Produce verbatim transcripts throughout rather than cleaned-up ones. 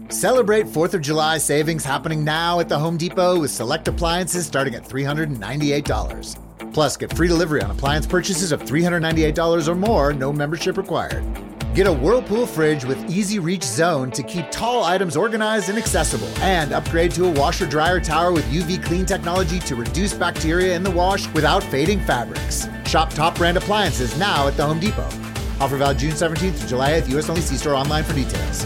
Celebrate fourth of July savings happening now at the Home Depot with select appliances starting at three hundred ninety-eight dollars. Plus, get free delivery on appliance purchases of three hundred ninety-eight dollars or more, no membership required. Get a Whirlpool fridge with easy reach zone to keep tall items organized and accessible. And upgrade to a washer dryer tower with U V clean technology to reduce bacteria in the wash without fading fabrics. Shop top brand appliances now at the Home Depot. Offer valid June seventeenth to July eighth, U S only. See store online for details.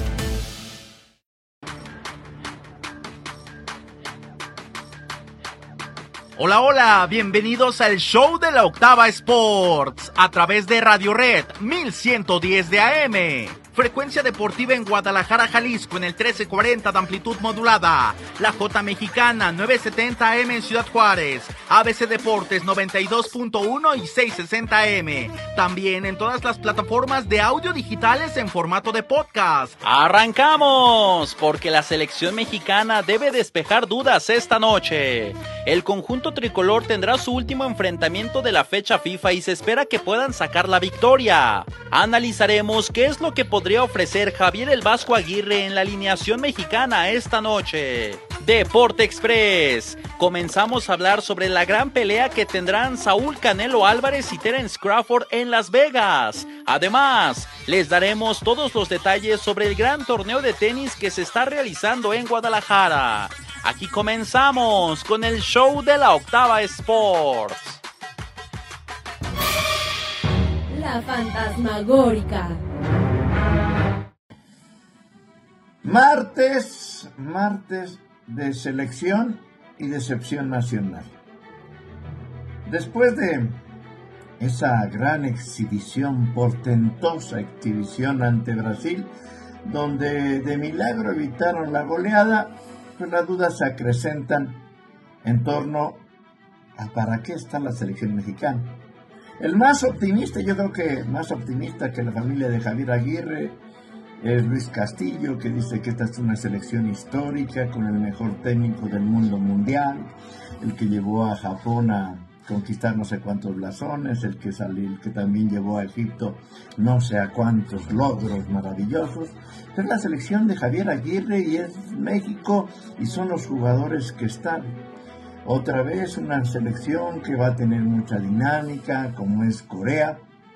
Hola, hola, bienvenidos al show de la Octava Sports a través de Radio Red mil ciento diez de A M. Frecuencia deportiva en Guadalajara, Jalisco en el trece cuarenta de amplitud modulada. La J Mexicana novecientos setenta A M en Ciudad Juárez. A B C Deportes noventa y dos punto uno y seiscientos sesenta A M. También en todas las plataformas de audio digitales en formato de podcast. ¡Arrancamos! Porque la selección mexicana debe despejar dudas esta noche. El conjunto tricolor tendrá su último enfrentamiento de la fecha FIFA y se espera que puedan sacar la victoria. Analizaremos qué es lo que podría ofrecer Javier el Vasco Aguirre en la alineación mexicana esta noche. Deporte Express. Comenzamos a hablar sobre la gran pelea que tendrán Saúl Canelo Álvarez y Terence Crawford en Las Vegas. Además, les daremos todos los detalles sobre el gran torneo de tenis que se está realizando en Guadalajara. Aquí comenzamos con el show de la Octava Sports. La fantasmagórica. Martes, martes de selección y decepción nacional. Después de esa gran exhibición, portentosa exhibición ante Brasil, donde de milagro evitaron la goleada, pues las dudas se acrecentan en torno a para qué está la selección mexicana. El más optimista, yo creo que más optimista que la familia de Javier Aguirre, es Luis Castillo, que dice que esta es una selección histórica con el mejor técnico del mundo mundial, el que llevó a Japón a conquistar no sé cuántos blasones, el que salió, el que también llevó a Egipto no sé a cuántos logros maravillosos. Es la selección de Javier Aguirre y es México y son los jugadores que están. Otra vez una selección que va a tener mucha dinámica, como es Corea.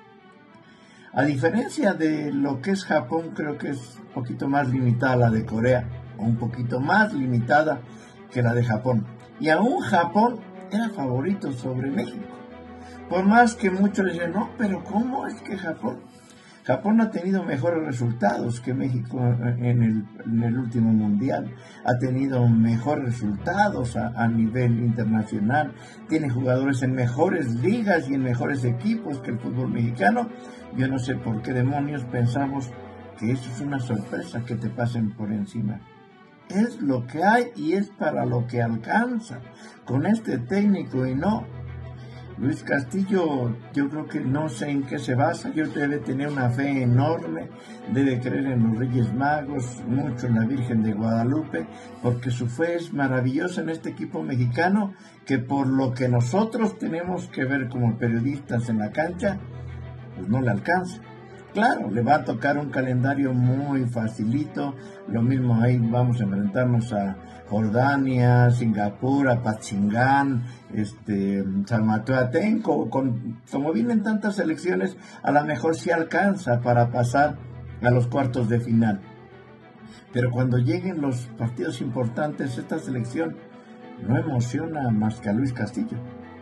A diferencia de lo que es Japón, creo que es un poquito más limitada la de Corea, o un poquito más limitada que la de Japón. Y aún Japón era favorito sobre México. Por más que muchos dicen, no, pero ¿cómo es que Japón? Japón ha tenido mejores resultados que México en el, en el último mundial. Ha tenido mejores resultados a, a nivel internacional. Tiene jugadores en mejores ligas y en mejores equipos que el fútbol mexicano. Yo no sé por qué demonios pensamos que eso es una sorpresa, que te pasen por encima. Es lo que hay y es para lo que alcanza con este técnico y no. Luis Castillo, yo creo que no sé en qué se basa, yo debe tener una fe enorme, debe creer en los Reyes Magos, mucho en la Virgen de Guadalupe, porque su fe es maravillosa en este equipo mexicano, que por lo que nosotros tenemos que ver como periodistas en la cancha, pues no le alcanza. Claro, le va a tocar un calendario muy facilito, lo mismo ahí vamos a enfrentarnos a Jordania, Singapur, Apatzingán, este, San Mateo Atenco, con, como vienen tantas selecciones, a lo mejor sí alcanza para pasar a los cuartos de final. Pero cuando lleguen los partidos importantes, esta selección no emociona más que a Luis Castillo.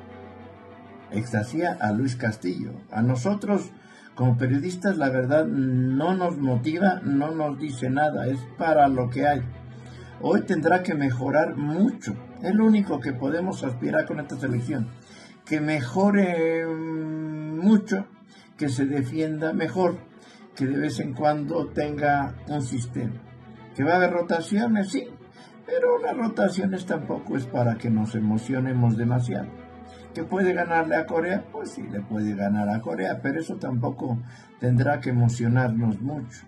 Extasía a Luis Castillo. A nosotros, como periodistas, la verdad no nos motiva, no nos dice nada, es para lo que hay. Hoy tendrá que mejorar mucho, es lo único que podemos aspirar con esta selección, que mejore mucho, que se defienda mejor, que de vez en cuando tenga un sistema. ¿Que va a haber rotaciones? Sí, pero las rotaciones tampoco es para que nos emocionemos demasiado. ¿Que puede ganarle a Corea? Pues sí, le puede ganar a Corea, pero eso tampoco tendrá que emocionarnos mucho.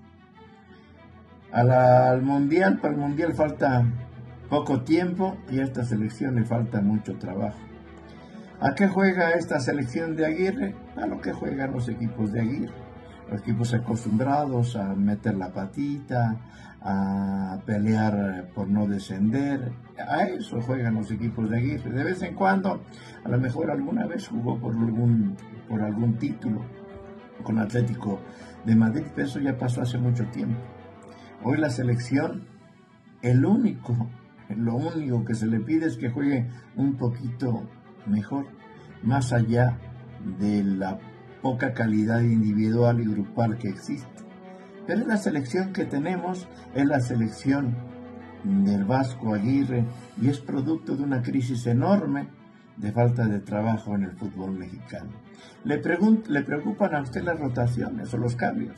A la, al Mundial, para el Mundial falta poco tiempo y a esta selección le falta mucho trabajo. ¿A qué juega esta selección de Aguirre? A lo que juegan los equipos de Aguirre. Los equipos acostumbrados a meter la patita, a pelear por no descender. A eso juegan los equipos de Aguirre. De vez en cuando, a lo mejor alguna vez jugó por algún, por algún título con Atlético de Madrid, pero eso ya pasó hace mucho tiempo. Hoy la selección, el único, lo único que se le pide es que juegue un poquito mejor, más allá de la poca calidad individual y grupal que existe. Pero es la selección que tenemos, es la selección del Vasco Aguirre y es producto de una crisis enorme de falta de trabajo en el fútbol mexicano. ¿Le, pregun- ¿Le preocupan a usted las rotaciones o los cambios?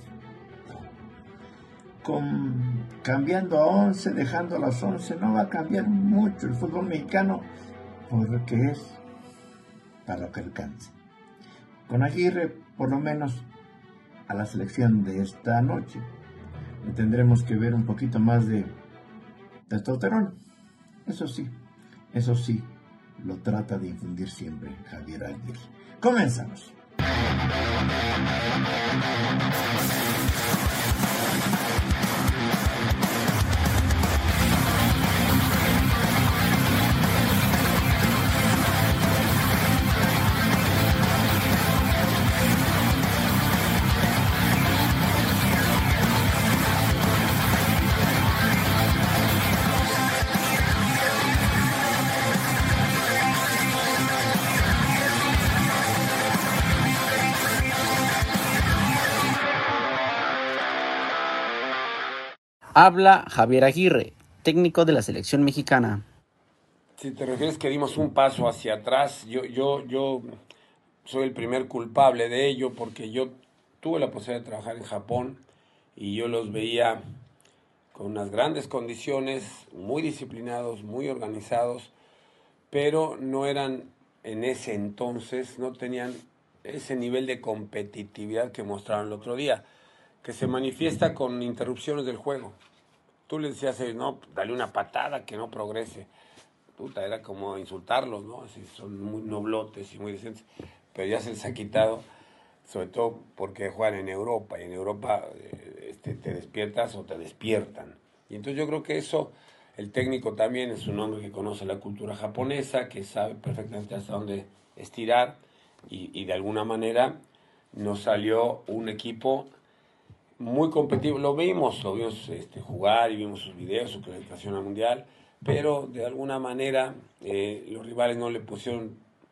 Con, cambiando a once, dejando a las once, no va a cambiar mucho el fútbol mexicano porque es para lo que alcance. Con Aguirre, por lo menos a la selección de esta noche, le tendremos que ver un poquito más de testosterona. Eso sí, eso sí, lo trata de infundir siempre Javier Aguirre. Comenzamos. Habla Javier Aguirre, técnico de la selección mexicana. Si te refieres que dimos un paso hacia atrás, yo, yo, yo soy el primer culpable de ello porque yo tuve la posibilidad de trabajar en Japón y yo los veía con unas grandes condiciones, muy disciplinados, muy organizados, pero no eran en ese entonces, no tenían ese nivel de competitividad que mostraron el otro día, que se manifiesta con interrupciones del juego. Tú le decías, no, dale una patada que no progrese. Puta, era como insultarlos, ¿no? Así, son muy noblotes y muy decentes, pero ya se les ha quitado, sobre todo porque juegan en Europa, y en Europa eh, este, te despiertas o te despiertan. Y entonces yo creo que eso, el técnico también es un hombre que conoce la cultura japonesa, que sabe perfectamente hasta dónde estirar, y, y de alguna manera nos salió un equipo muy competitivo. Lo vimos, lo vimos este, jugar y vimos sus videos, su clasificación al mundial, pero de alguna manera eh, los rivales no le pusieron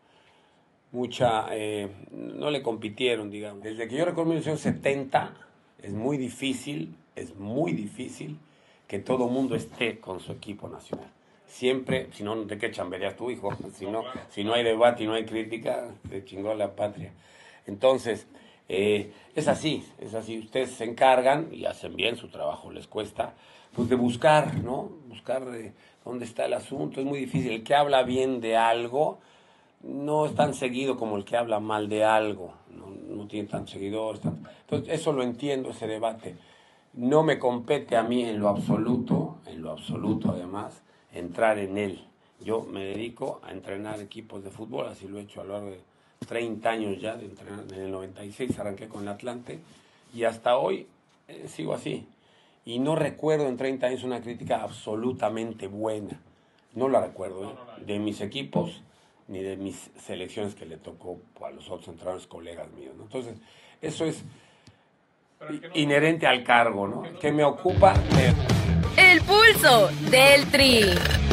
mucha, eh, no le compitieron, digamos. Desde que yo recuerdo mil novecientos setenta es muy difícil, es muy difícil que todo mundo esté con su equipo nacional. Siempre, si no, ¿de qué chamberías tu hijo? Si no, si no hay debate y no hay crítica, te chingó la patria. Entonces, Eh, es así, es así. Ustedes se encargan y hacen bien su trabajo, les cuesta, pues de buscar, ¿no? Buscar eh, dónde está el asunto. Es muy difícil. El que habla bien de algo no es tan seguido como el que habla mal de algo. No, no tiene tantos seguidores. Tan... Entonces, eso lo entiendo, ese debate. No me compete a mí en lo absoluto, en lo absoluto además, entrar en él. Yo me dedico a entrenar equipos de fútbol, así lo he hecho a lo largo de treinta años ya de entrenar. En el noventa y seis arranqué con el Atlante y hasta hoy eh, sigo así. Y no recuerdo en treinta años una crítica absolutamente buena. No la recuerdo, ¿eh? De mis equipos ni de mis selecciones que le tocó a los otros entrenadores, colegas míos, ¿no? Entonces, eso es inherente al cargo, ¿no? Que me ocupa. Me... El pulso del Tri.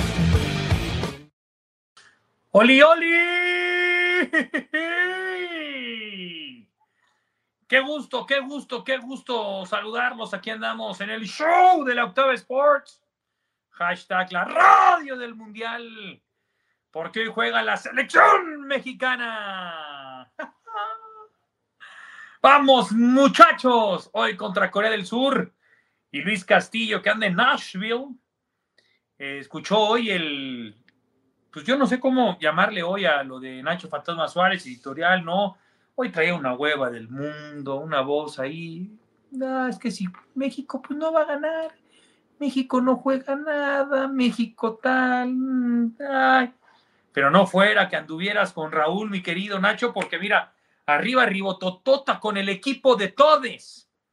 ¡Oli, oli! ¡Qué gusto, qué gusto, qué gusto saludarlos! Aquí andamos en el show de la Octava Sports. Hashtag la radio del Mundial. Porque hoy juega la selección mexicana. ¡Vamos, muchachos! Hoy contra Corea del Sur. Y Luis Castillo, que anda en Nashville, eh, escuchó hoy el... Pues yo no sé cómo llamarle hoy a lo de Nacho Fantasma Suárez, editorial, no. Hoy traía una hueva del mundo, una voz ahí. No, es que si México pues no va a ganar. México no juega nada, México tal. Ay. Pero no fuera que anduvieras con Raúl, mi querido Nacho, porque mira, arriba, arriba, totota con el equipo de todes.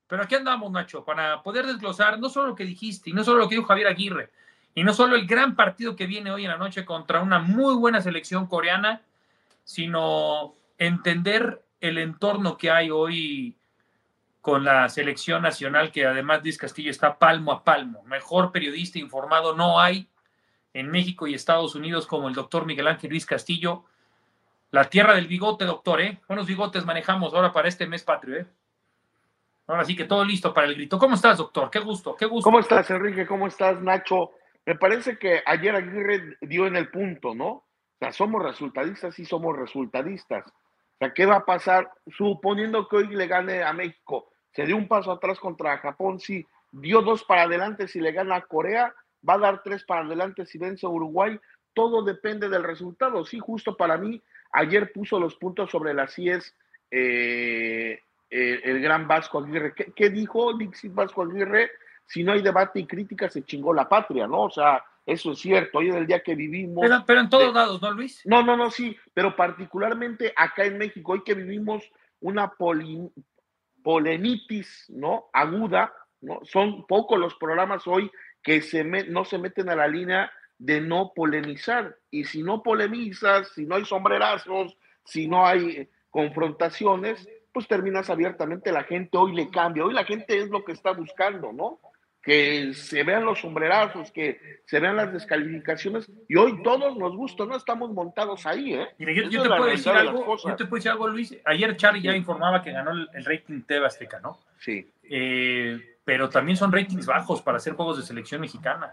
Pero aquí andamos, Nacho, para poder desglosar no solo lo que dijiste, y no solo lo que dijo Javier Aguirre, y no solo el gran partido que viene hoy en la noche contra una muy buena selección coreana, sino entender el entorno que hay hoy con la selección nacional, que además Luis Castillo está palmo a palmo. Mejor periodista informado no hay en México y Estados Unidos como el doctor Miguel Ángel Luis Castillo. La tierra del bigote, doctor, ¿eh? Buenos bigotes manejamos ahora para este mes patrio, ¿eh? Ahora sí que todo listo para el grito. ¿Cómo estás, doctor? Qué gusto, qué gusto. ¿Cómo estás, Enrique? ¿Cómo estás, Nacho? Me parece que ayer Aguirre dio en el punto, ¿no? O sea, somos resultadistas y somos resultadistas. O sea, ¿qué va a pasar? Suponiendo que hoy le gane a México, se dio un paso atrás contra Japón, sí, dio dos para adelante si le gana a Corea, va a dar tres para adelante si vence a Uruguay, todo depende del resultado. Sí, justo para mí, ayer puso los puntos sobre las IES eh, eh, el gran Vasco Aguirre. ¿Qué, qué dijo Dixit Vasco Aguirre? Si no hay debate y crítica, se chingó la patria, ¿no? O sea, eso es cierto. Hoy en el día que vivimos... Pero, pero en todos de... lados, ¿no, Luis? No, no, no, sí. Pero particularmente acá en México, hoy que vivimos una poli... polemitis, ¿no? Aguda, ¿no? Son pocos los programas hoy que se me... no se meten a la línea de no polemizar. Y si no polemizas, si no hay sombrerazos, si no hay confrontaciones, pues terminas abiertamente. La gente hoy le cambia. Hoy la gente es lo que está buscando, ¿no? Que se vean los sombrerazos, que se vean las descalificaciones, y hoy todos nos gusta, no estamos montados ahí, ¿eh? Mira, yo, yo, te puedo decir algo, yo te puedo decir algo, Luis. Ayer Charlie ya informaba que ganó el, el rating T V Azteca, ¿no? Sí. Eh, pero también son ratings bajos para hacer juegos de selección mexicana.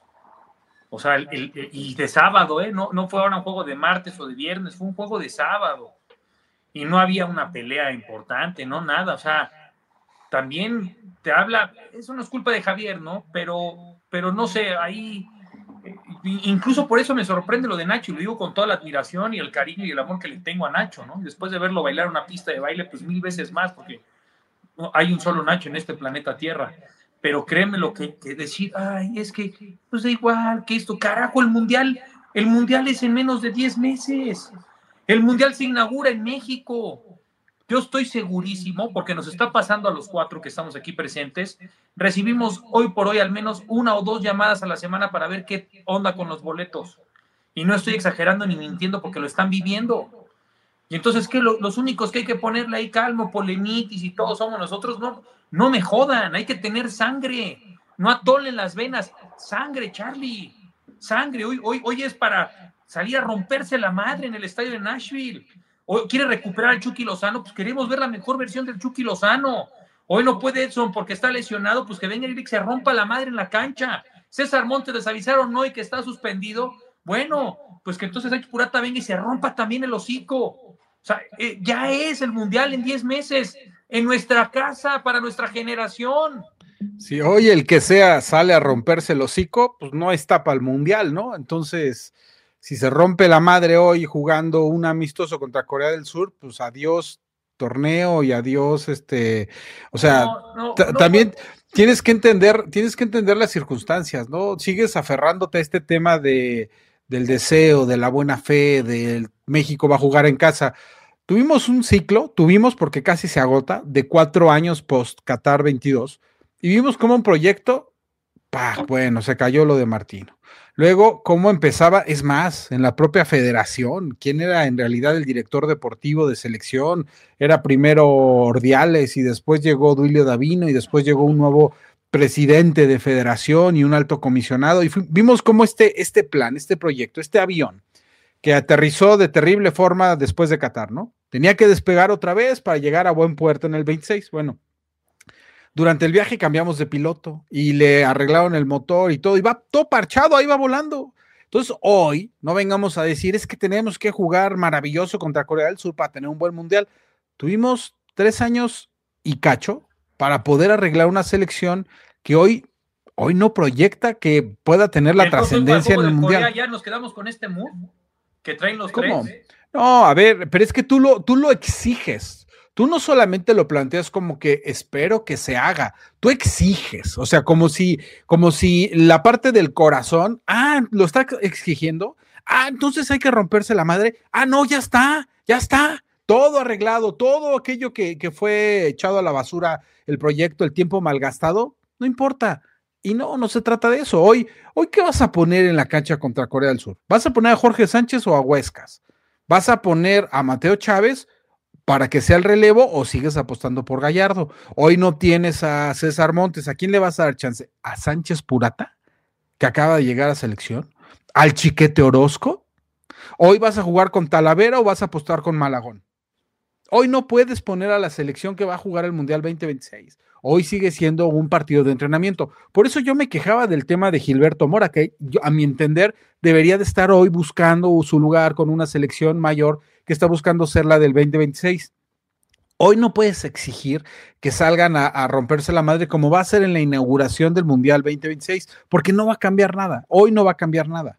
O sea, el, el, el, y de sábado, ¿eh? No, no fue ahora un juego de martes o de viernes, fue un juego de sábado. Y no había una pelea importante, no nada, o sea, también te habla, eso no es culpa de Javier, ¿no? Pero, pero no sé, ahí, incluso por eso me sorprende lo de Nacho, y lo digo con toda la admiración y el cariño y el amor que le tengo a Nacho, ¿no? Después de verlo bailar una pista de baile, pues mil veces más, porque no, hay un solo Nacho en este planeta Tierra. Pero créeme lo que, que decir, ay, es que, pues da igual que esto, carajo, el Mundial, el Mundial es en menos de diez meses. El Mundial se inaugura en México. Yo estoy segurísimo, porque nos está pasando a los cuatro que estamos aquí presentes, recibimos hoy por hoy al menos una o dos llamadas a la semana para ver qué onda con los boletos. Y no estoy exagerando ni mintiendo porque lo están viviendo. Y entonces, ¿qué? Los únicos que hay que ponerle ahí calmo, polemitis y todos somos nosotros, no, no me jodan, hay que tener sangre, no atolen las venas, sangre, Charlie, sangre, hoy, hoy, hoy es para salir a romperse la madre en el estadio de Nashville. Hoy quiere recuperar al Chucky Lozano, pues queremos ver la mejor versión del Chucky Lozano. Hoy no puede Edson porque está lesionado, pues que venga y se rompa la madre en la cancha. César Montes les avisaron hoy que está suspendido. Bueno, pues que entonces Héctor Purata venga y se rompa también el hocico. O sea, eh, ya es el Mundial en diez meses, en nuestra casa, para nuestra generación. Si hoy el que sea sale a romperse el hocico, pues no está para el Mundial, ¿no? Entonces... si se rompe la madre hoy jugando un amistoso contra Corea del Sur, pues adiós torneo y adiós, este, o sea, no, no, no, también tienes que entender, tienes que entender las circunstancias, ¿no? Sigues aferrándote a este tema de, del deseo, de la buena fe, de México va a jugar en casa. Tuvimos un ciclo, tuvimos porque casi se agota, de cuatro años post Qatar veintidós, y vimos como un proyecto, ¡pah! Bueno, se cayó lo de Martino. Luego, cómo empezaba, es más, en la propia federación, quién era en realidad el director deportivo de selección, era primero Ordiales y después llegó Duilio Davino y después llegó un nuevo presidente de federación y un alto comisionado, y fu- vimos cómo este, este plan, este proyecto, este avión, que aterrizó de terrible forma después de Qatar, ¿no? Tenía que despegar otra vez para llegar a buen puerto en el veintiséis, bueno, durante el viaje cambiamos de piloto y le arreglaron el motor y todo, y va todo parchado, ahí va volando. Entonces hoy no vengamos a decir, es que tenemos que jugar maravilloso contra Corea del Sur para tener un buen mundial. Tuvimos tres años y cacho para poder arreglar una selección que hoy, hoy no proyecta que pueda tener la trascendencia en el mundial. Corea, ya nos quedamos con este mood que traen los ¿Cómo? tres. No, a ver, pero es que tú lo, tú lo exiges. Tú no solamente lo planteas como que espero que se haga, tú exiges, o sea, como si, como si la parte del corazón, ah, lo está exigiendo, ah, entonces hay que romperse la madre, ah, no, ya está, ya está, todo arreglado, todo aquello que, que fue echado a la basura, el proyecto, el tiempo malgastado, no importa. Y no, no se trata de eso. Hoy, hoy ¿qué vas a poner en la cancha contra Corea del Sur? ¿Vas a poner a Jorge Sánchez o a Huescas? ¿Vas a poner a Mateo Chávez para que sea el relevo o sigues apostando por Gallardo? Hoy no tienes a César Montes. ¿A quién le vas a dar chance? ¿A Sánchez Purata, que acaba de llegar a selección? ¿Al Chiquete Orozco? ¿Hoy vas a jugar con Talavera o vas a apostar con Malagón? Hoy no puedes poner a la selección que va a jugar el Mundial veinte veintiséis. Hoy sigue siendo un partido de entrenamiento. Por eso yo me quejaba del tema de Gilberto Mora, que yo, a mi entender debería de estar hoy buscando su lugar con una selección mayor que está buscando ser la del veinte veintiséis. Hoy no puedes exigir que salgan a, a romperse la madre como va a ser en la inauguración del Mundial veinte veintiséis, porque no va a cambiar nada. Hoy no va a cambiar nada.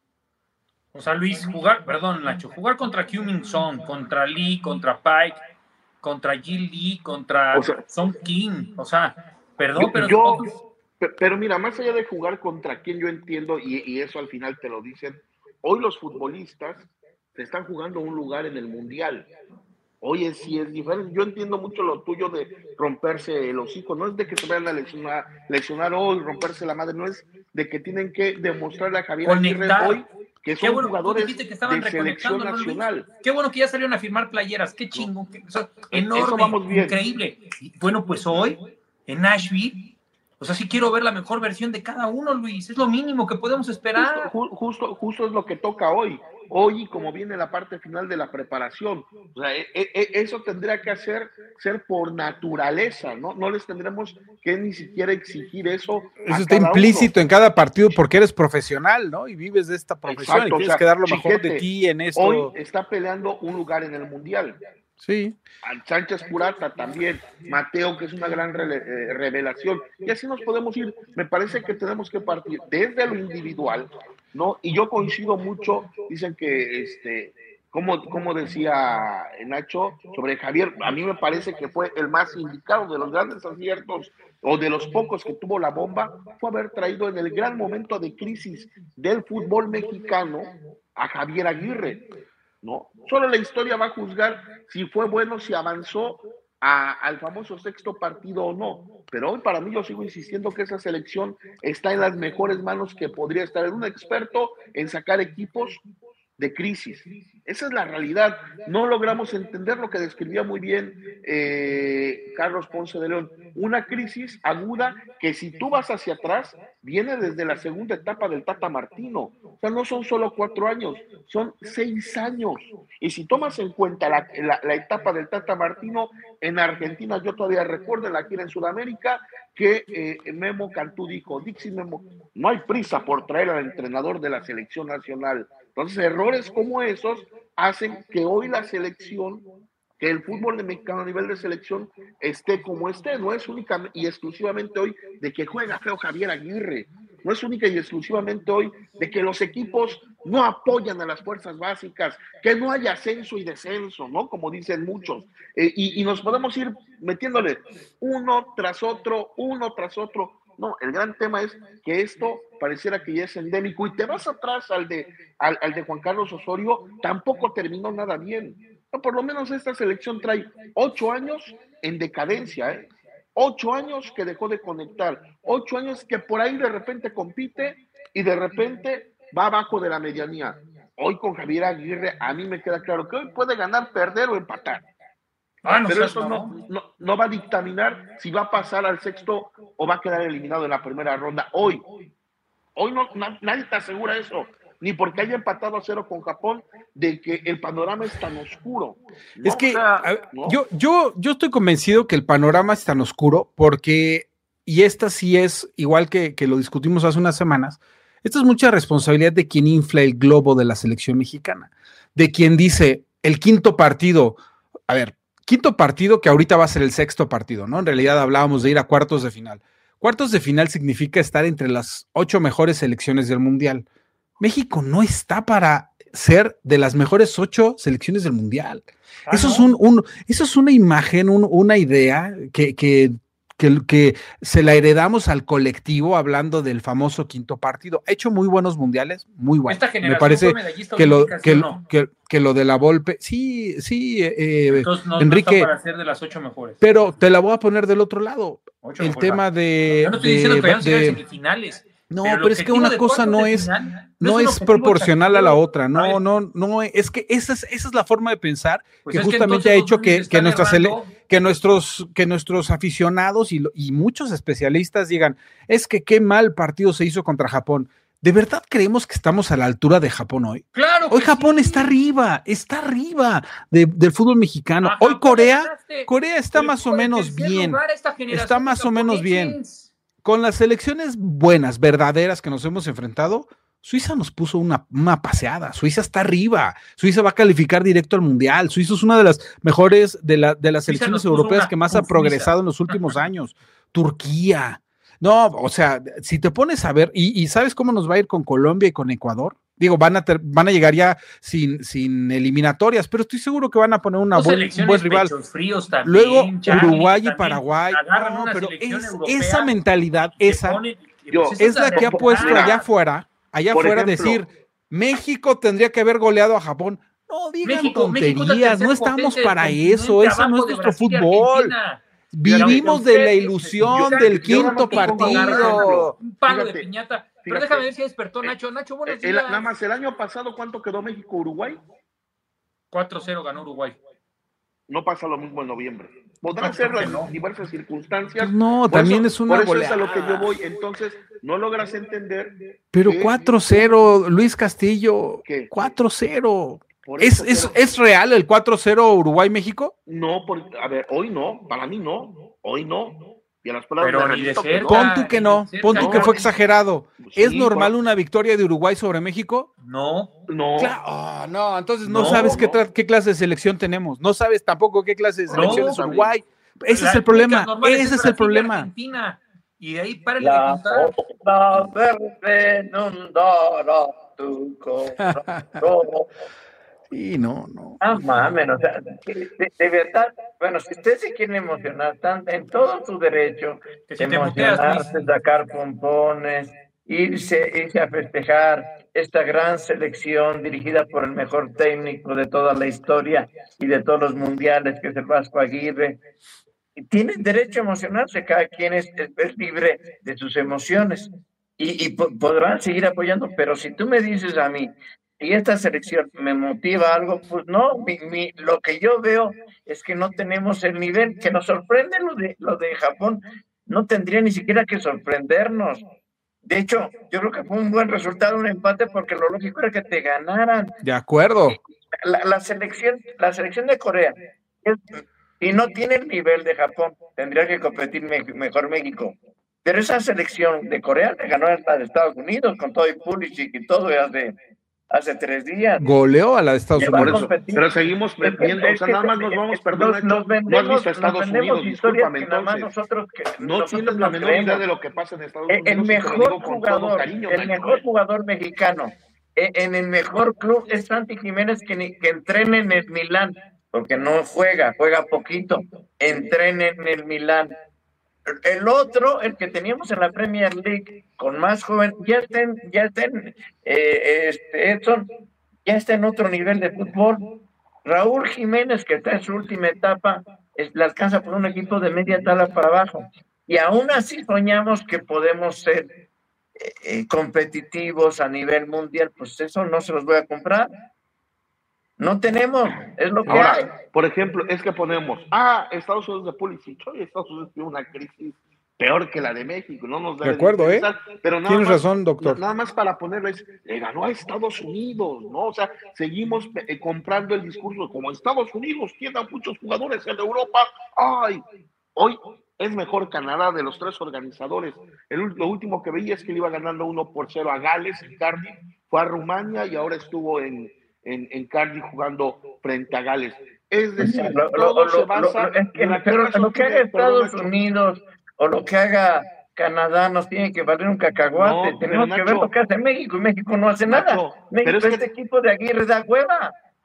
O sea, Luis, jugar, perdón, Nacho, jugar contra Heung-min Son, contra Lee, contra Pike, contra Ji Lee, contra o sea, Son King, o sea, perdón, yo, pero... Yo, todos... pero mira, más allá de jugar contra quien yo entiendo, y, y eso al final te lo dicen, hoy los futbolistas se están jugando un lugar en el Mundial. Oye, sí es diferente. Yo entiendo mucho lo tuyo de romperse el hocico. No es de que se vayan a lesionar, lesionar hoy, romperse la madre. No es de que tienen que demostrarle a Javier Aguirre hoy que son bueno, jugadores que estaban de selección ¿no, nacional. Qué bueno que ya salieron a firmar playeras. Qué chingón. Qué, o sea, enorme, eso vamos bien. Increíble. Y bueno, pues hoy, en Nashville, o sea, sí quiero ver la mejor versión de cada uno, Luis. Es lo mínimo que podemos esperar. Justo, justo, justo es lo que toca hoy. Hoy, como viene la parte final de la preparación, o sea, e, e, eso tendría que hacer ser por naturaleza, ¿no? No les tendremos que ni siquiera exigir eso. Eso está implícito uno. En cada partido porque eres profesional, ¿no? Y vives de esta profesión. Exacto, y tienes o sea, que dar lo Chiquete, mejor de ti en esto. Hoy está peleando un lugar en el Mundial. Sí. Al Sánchez Purata también, Mateo, que es una gran re eh, revelación. Y así nos podemos ir. Me parece que tenemos que partir desde lo individual, ¿no? Y yo coincido mucho, dicen que, este, como, como decía Nacho, sobre Javier, a mí me parece que fue el más indicado de los grandes aciertos, o de los pocos que tuvo la bomba, fue haber traído en el gran momento de crisis del fútbol mexicano a Javier Aguirre, ¿no? Solo la historia va a juzgar si fue bueno, si avanzó a, al famoso sexto partido o no, pero hoy para mí yo sigo insistiendo que esa selección está en las mejores manos que podría estar en un experto en sacar equipos de crisis. Esa es la realidad. No logramos entender lo que describía muy bien eh, Carlos Ponce de León, una crisis aguda que si tú vas hacia atrás viene desde la segunda etapa del Tata Martino. O sea, no son solo cuatro años, son seis años. Y si tomas en cuenta la, la, la etapa del Tata Martino en Argentina, yo todavía recuerdo en la gira en Sudamérica que eh, Memo Cantú dijo, Dixie Memo, no hay prisa por traer al entrenador de la selección nacional. Entonces, errores como esos hacen que hoy la selección, que el fútbol de mexicano a nivel de selección esté como esté. No es única y exclusivamente hoy de que juega feo Javier Aguirre. No es única y exclusivamente hoy de que los equipos no apoyan a las fuerzas básicas, que no hay ascenso y descenso, ¿no? Como dicen muchos. Eh, y, y nos podemos ir metiéndole uno tras otro, uno tras otro. No, el gran tema es que esto pareciera que ya es endémico y te vas atrás al de, al, al de Juan Carlos Osorio, tampoco terminó nada bien. No, por lo menos esta selección trae ocho años en decadencia, ¿eh? Ocho años que dejó de conectar, ocho años que por ahí de repente compite y de repente va abajo de la medianía. Hoy con Javier Aguirre a mí me queda claro que hoy puede ganar, perder o empatar. Ah, no, pero eso no, no, no va a dictaminar si va a pasar al sexto o va a quedar eliminado en la primera ronda. Hoy, hoy no, na, nadie te asegura eso, ni porque haya empatado a cero con Japón, de que el panorama es tan oscuro. ¿No? Es que o sea, ¿no? yo, yo, yo estoy convencido que el panorama es tan oscuro porque, y esta sí es, igual que, que lo discutimos hace unas semanas, esta es mucha responsabilidad de quien infla el globo de la selección mexicana, de quien dice, el quinto partido, a ver, quinto partido que ahorita va a ser el sexto partido, ¿no? En realidad hablábamos de ir a cuartos de final. Cuartos de final significa estar entre las ocho mejores selecciones del Mundial. México no está para ser de las mejores ocho selecciones del Mundial. Ah, eso, ¿no? es un, un, eso es una imagen, un, una idea que, que que, que se la heredamos al colectivo hablando del famoso quinto partido. Ha hecho muy buenos mundiales, muy buenos. Esta generación me parece fue medallista que lo, olímpica, que, ¿sí o no? que, que lo de la Volpe, sí, sí, eh, Entonces no, Enrique, no está para ser de las ocho mejores. pero te la voy a poner del otro lado. Ocho el mejores. tema de... Yo no estoy de, diciendo que vayan a ser de, semifinales. No, pero, pero es que una cosa no es, final, no no es, es proporcional a la otra, no, no, no, es que esa es, esa es la forma de pensar pues que es justamente que ha hecho que, que, nuestras, errando. que, nuestros, que nuestros aficionados y, y muchos especialistas digan, es que qué mal partido se hizo contra Japón. ¿De verdad creemos que estamos a la altura de Japón hoy? Claro hoy Japón sí. está arriba, está arriba de, del fútbol mexicano. A hoy Corea, Corea está más o menos bien, está más o menos bien. Con las selecciones buenas, verdaderas que nos hemos enfrentado, Suiza nos puso una, una paseada. Suiza está arriba. Suiza va a calificar directo al Mundial. Suiza es una de las mejores de, la, de las Suiza selecciones europeas que más ha progresado en los últimos años. Turquía. No, o sea, si te pones a ver, y, y ¿sabes cómo nos va a ir con Colombia y con Ecuador? Digo, van a, ter, van a llegar ya sin, sin eliminatorias, pero estoy seguro que van a poner una buen, un buen rival. También, Luego Charlie, Uruguay y Paraguay. No, no, pero es, europea, esa mentalidad, esa pone, yo, es la que ha puesto mira, allá afuera, allá afuera decir, México tendría que haber goleado a Japón. No digan México, tonterías, México no estamos para eso, eso no es nuestro fútbol. Vivimos de la ilusión yo, del yo, quinto yo partido. Un palo de piñata. Pero fíjate, déjame ver si despertó Nacho. Nacho, buenos el, días. Nada más, el año pasado, ¿cuánto quedó México-Uruguay? cuatro cero ganó Uruguay. No pasa lo mismo en noviembre. Podrán no, ser las no. diversas circunstancias. No, por también eso, es una por eso goleada. es a lo que yo voy. Entonces, no logras entender. Pero cuatro cero, Luis Castillo. ¿Qué? cuatro cero. ¿Es, es, ¿Es real el cuatro cero Uruguay-México? No, por, a ver, hoy no, para mí no, hoy no. Y a las palabras pero de ni de cerca, no. Pon tú que no, pon tú no, que fue exagerado. Sí, ¿Es normal por... una victoria de Uruguay sobre México? No. No. Claro. Oh, no, entonces no, no sabes no. Qué, qué clase de selección tenemos. No sabes tampoco qué clase de selección no, es Uruguay. Ese es el problema, ese es el problema. Argentina. Y de ahí párale de contar. Sí, no, no. Ah, mames, o sea, de, de verdad, bueno, si usted se quiere emocionar tanto en todo su derecho, que si emocionarse, sacar pompones, irse, irse a festejar esta gran selección dirigida por el mejor técnico de toda la historia y de todos los mundiales, que es el Vasco Aguirre, y tienen derecho a emocionarse, cada quien es, es, es libre de sus emociones y, y po podrán seguir apoyando, pero si tú me dices a mí, y esta selección me motiva algo, pues no, mi, mi, lo que yo veo es que no tenemos el nivel, que nos sorprende lo de, lo de Japón, no tendría ni siquiera que sorprendernos. De hecho, yo creo que fue un buen resultado, un empate, porque lo lógico era que te ganaran. De acuerdo. La, la, selección, la selección de Corea, es, y no tiene el nivel de Japón, tendría que competir me, mejor México. Pero esa selección de Corea le ganó a la de Estados Unidos, con todo y Pulisic y todo, hace... hace tres días. Goleó a la de Estados Unidos. Pero seguimos viendo, o sea, nada más nos vamos, perdón, nos, nos vendemos, no has visto a Estados Unidos, discúlpame, entonces. Nosotros que, no nosotros tienes la menor idea de lo que pasa en Estados Unidos. El mejor jugador, cariño, el mejor jugador mexicano, en el mejor club es Santi Jiménez, que, ni, que entrena en el Milán, porque no juega, juega poquito, entrena en el Milán. El otro, el que teníamos en la Premier League, con más joven, ya está en, ya está en, eh, este, Edson, ya está en otro nivel de fútbol. Raúl Jiménez, que está en su última etapa, es, le alcanza por un equipo de media tabla para abajo. Y aún así soñamos que podemos ser eh, competitivos a nivel mundial, pues eso no se los voy a comprar. No tenemos, es lo que Ahora, hay. Por ejemplo, es que ponemos, ah, Estados Unidos de Pulisic, hoy Estados Unidos tiene una crisis peor que la de México, no nos debe de acuerdo, de ¿eh? Pero nada Tienes más, razón, doctor. Nada más para ponerles, le ganó a Estados Unidos, ¿no? O sea, seguimos eh, comprando el discurso, como Estados Unidos tiene a muchos jugadores en Europa, ay, hoy es mejor Canadá de los tres organizadores. El, lo último que veía es que le iba ganando uno por cero a Gales, en Cardiff, fue a Rumania y ahora estuvo en... En, en Cardiff jugando frente a Gales. Es decir, lo, todo lo, se lo, basa lo, es que, en la pero lo que haga Estados Nacho. Unidos o lo que haga Canadá nos tiene que valer un cacahuate. No, Tenemos Nacho, que ver lo que hace México y México no hace Nacho, nada. México, pero es este que, equipo de Aguirre da hueva.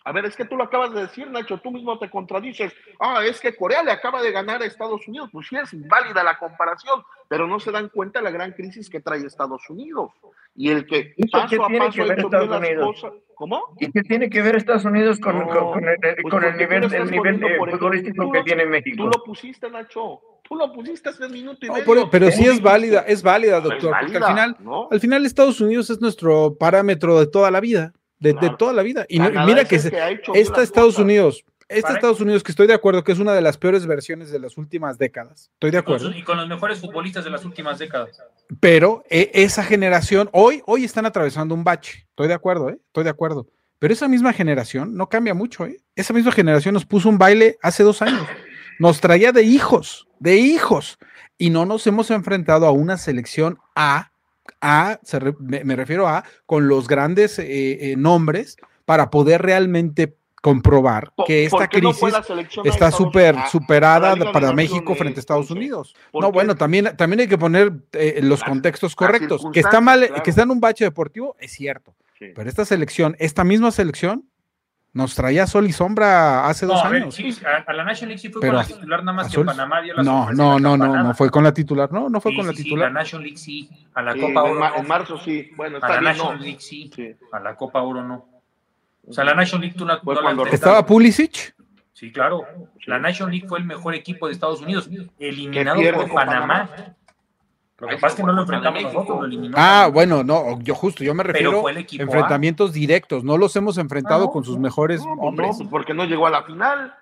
A ver, es que tú lo acabas de decir, Nacho, tú mismo te contradices. Ah, es que Corea le acaba de ganar a Estados Unidos. Pues sí, es válida la comparación, pero no se dan cuenta de la gran crisis que trae Estados Unidos. Y el que paso a paso ha hecho bien las cosas. ¿Cómo? ¿Y qué tiene que ver Estados Unidos con, no, con, con el, pues con el nivel, el nivel eh, futbolístico que tiene México? Tú lo pusiste, Nacho. Tú lo pusiste hace un minuto y no, medio. Pero, pero sí es válida, es válida, doctor. Es válida, porque al final, ¿no? al final Estados Unidos es nuestro parámetro de toda la vida. De, claro. de toda la vida. Y Canadá mira es que, el se, que ha hecho esta Estados cosas. Unidos, esta Estados Unidos que estoy de acuerdo que es una de las peores versiones de las últimas décadas. Estoy de acuerdo. Y con, y con los mejores futbolistas de las últimas décadas. Pero eh, esa generación, hoy, hoy están atravesando un bache. Estoy de acuerdo, ¿eh? Estoy de acuerdo. Pero esa misma generación no cambia mucho, ¿eh? Esa misma generación nos puso un baile hace dos años. Nos traía de hijos, de hijos. Y no nos hemos enfrentado a una selección A, A, se re, me, me refiero a, con los grandes eh, eh, nombres, para poder realmente comprobar que esta crisis no está super, superada para México frente a Estados Unidos. No, bueno, también, también hay que poner eh, los las, contextos correctos. Que está mal, claro. que está en un bache deportivo, es cierto. Sí. Pero esta selección, esta misma selección, nos traía sol y sombra hace no, dos a ver, años. Sí, a, a la National League sí fue pero con la titular, nada más que sol, Panamá dio la No, no, no, no, no fue con la titular, no, no fue sí, con la sí, titular. Sí, la National League sí, a la sí, Copa Oro en, no. En marzo sí, bueno, está a la bien, National no. League sí, sí, a la Copa Oro no. O sea, la National League tú la, fue no cuando la ¿Estaba Pulisic? Sí, claro. Sí. La National League fue el mejor equipo de Estados Unidos, eliminado por Panamá. Panamá. Lo que pasa es que no lo enfrentamos nosotros, lo eliminó. Ah, bueno, no, yo justo, yo me refiero a enfrentamientos A. directos, no los hemos enfrentado ah, no, con sus mejores no, hombres. No, porque no llegó a la final,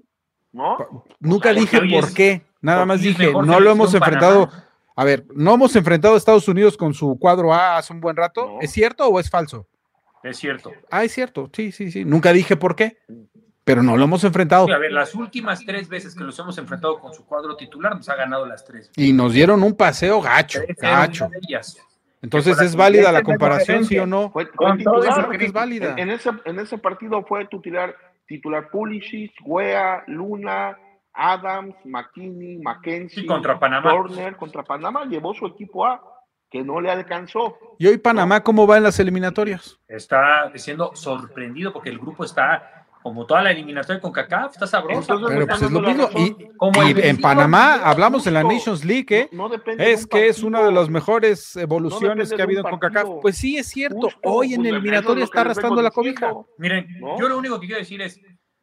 ¿no? Nunca o sea, dije por es, qué, nada más dije, no lo hemos enfrentado. Panamá. A ver, ¿no hemos enfrentado a Estados Unidos con su cuadro A hace un buen rato? No. ¿Es cierto o es falso? Es cierto. Ah, es cierto, sí, sí, sí. Nunca dije por qué, pero no lo hemos enfrentado. Sí, a ver, las últimas tres veces que los hemos enfrentado con su cuadro titular, nos ha ganado las tres. Y nos dieron un paseo gacho, gacho. Entonces, ¿es válida la comparación, sí o no? Fue, fue titular, que es válida. En, en, ese, en ese partido fue titular, titular Pulisic, Weah, Luna, Adams, McKinney, Mackenzie, sí, contra Panamá. Turner, contra Panamá, llevó su equipo A, que no le alcanzó. ¿Y hoy Panamá cómo va en las eliminatorias? Está siendo sorprendido porque el grupo está, como toda la eliminatoria con CONCACAF, está sabrosa. Entonces, pero pues es lo mismo. Y, y en Panamá, hablamos en la Nations League, ¿eh? no, no es que partido, es una de las mejores evoluciones no que ha habido en CONCACAF. Pues sí, es cierto. Justo, hoy en pues eliminatoria está arrastrando la cobija. Miren, ¿no? Yo lo único que quiero decir es,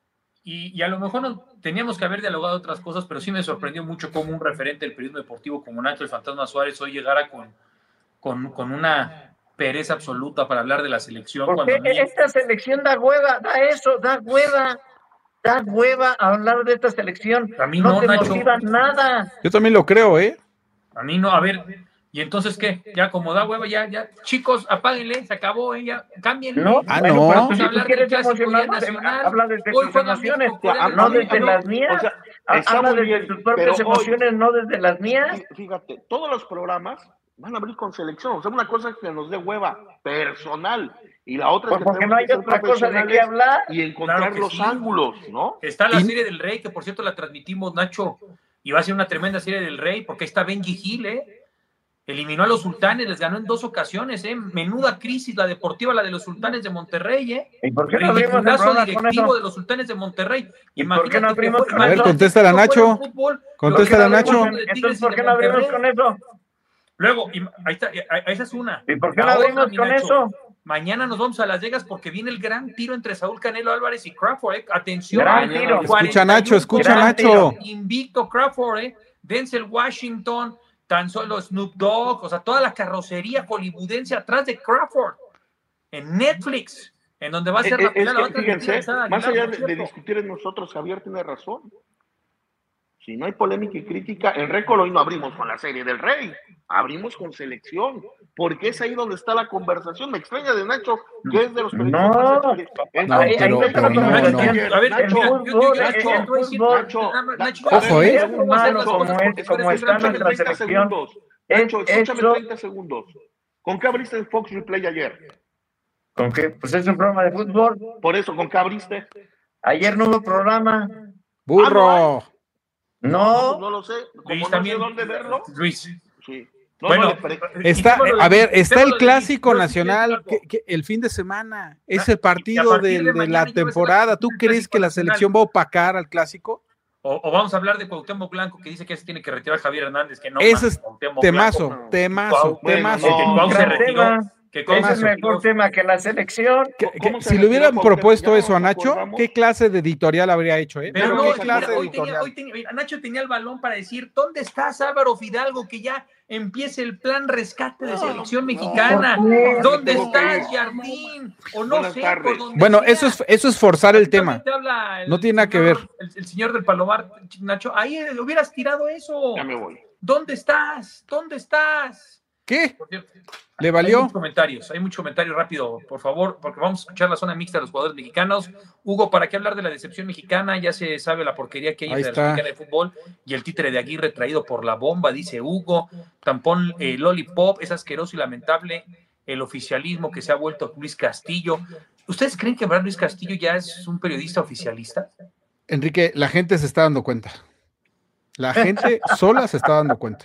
y, y a lo mejor no teníamos que haber dialogado otras cosas, pero sí me sorprendió mucho cómo un referente del periodismo deportivo como Nacho el Fantasma Suárez hoy llegara con, con, con una pereza absoluta para hablar de la selección. Porque cuando esta selección da hueva, da eso, da hueva, da hueva hablar de esta selección. A mí no, no, te Nacho. motiva nada. Yo también lo creo, ¿eh? A mí no, a ver, ¿y entonces qué? Ya como da hueva, ya, ya, chicos, apáguenle, se acabó, ¿eh? Ya, cámbienle. No, ah, bueno, no. Pero tú, si tú quieres emocionar, habla desde tus emociones, no desde las mías. O sea, habla desde bien, tus propias emociones, hoy, no desde las mías. Fíjate, todos los programas van a abrir con selección, o sea, una cosa es que nos dé hueva personal y la otra pues es que porque no hay otra cosa de qué hablar y encontrar claro los sí. ángulos, ¿no? Está la y... serie del Rey, que por cierto la transmitimos, Nacho, y va a ser una tremenda serie del Rey, porque está Benji Hill, ¿eh? Eliminó a los Sultanes, les ganó en dos ocasiones, ¿eh? Menuda crisis la deportiva, la de los Sultanes de Monterrey, ¿eh? ¿Y por qué no abrimos el programa directivo con eso? de los Sultanes de Monterrey. ¿Y por qué no abrimos con eso? A ver, contéstale a Nacho. Contéstale a Nacho. Entonces, ¿por qué no abrimos con eso? Luego, ahí está, esa es una. ¿Y por qué no abrimos con Nacho? eso? Mañana nos vamos a Las Vegas porque viene el gran tiro entre Saúl Canelo Álvarez y Crawford, ¿eh? Atención. Gran tiro. Escucha Nacho, escucha Nacho. Invicto Crawford, ¿eh? Denzel Washington, tan solo Snoop Dogg, o sea, toda la carrocería hollywoodense atrás de Crawford en Netflix, en donde va a ser eh, la final. Es que, fíjense, más allá de, de discutir en nosotros, Javier tiene razón. Si no hay polémica y crítica, en récord hoy no abrimos con la serie del Rey, abrimos con selección, porque es ahí donde está la conversación. Me extraña de Nacho, que es de los periodistas. No, no, pero, pero no, no. A ver, Nacho, ojo, ¿eh? Como está nuestra selección. Nacho, escúchame treinta segundos. ¿Con qué abriste el Fox Replay ayer? ¿Con qué? Pues es un programa de fútbol. Por eso, ¿con qué abriste? Ayer no hubo programa. ¡Burro! No, no lo sé. Como Luis, no también, sé dónde verlo. Luis, sí. No, bueno, no le pre... está, a ver, está el clásico nacional que, que el fin de semana, es el partido de, de, de la temporada. ¿Tú crees que la selección va a opacar al clásico? O, o vamos a hablar de Cuauhtémoc Blanco, que dice que se tiene que retirar Javier Hernández, que no. Ese es temazo, Blanco, temazo, Cuau, temazo. Bueno, no, que Cuau se retiró. Que Ese es mejor tema que la selección. Que, que, si le hubieran propuesto eso a Nacho, ¿qué clase de editorial habría hecho? Eh? Pero no, ¿qué mira, clase hoy de tenía, hoy tenía, Nacho tenía el balón para decir, ¿dónde estás, Álvaro Fidalgo? Que ya empiece el plan rescate de selección no, mexicana. No, ¿Dónde estás, que... Jardín? O no Buenas sé, por dónde Bueno, sea. eso es, eso es forzar el tema. El, no tiene nada que ver. El, el señor del Palomar, Nacho, ahí hubieras tirado eso. Ya me voy. ¿Dónde estás? ¿Dónde estás? ¿Qué? ¿Le valió? Hay muchos comentarios, hay muchos comentarios rápido, por favor, porque vamos a escuchar la zona mixta de los jugadores mexicanos. Hugo, ¿para qué hablar de la decepción mexicana? Ya se sabe la porquería que hay en la mexicana de fútbol y el títere de Aguirre traído por la bomba, dice Hugo. Tampón eh, Lollipop, es asqueroso y lamentable el oficialismo que se ha vuelto Luis Castillo. ¿Ustedes creen que Luis Castillo ya es un periodista oficialista? Enrique, la gente se está dando cuenta. La gente sola se está dando cuenta.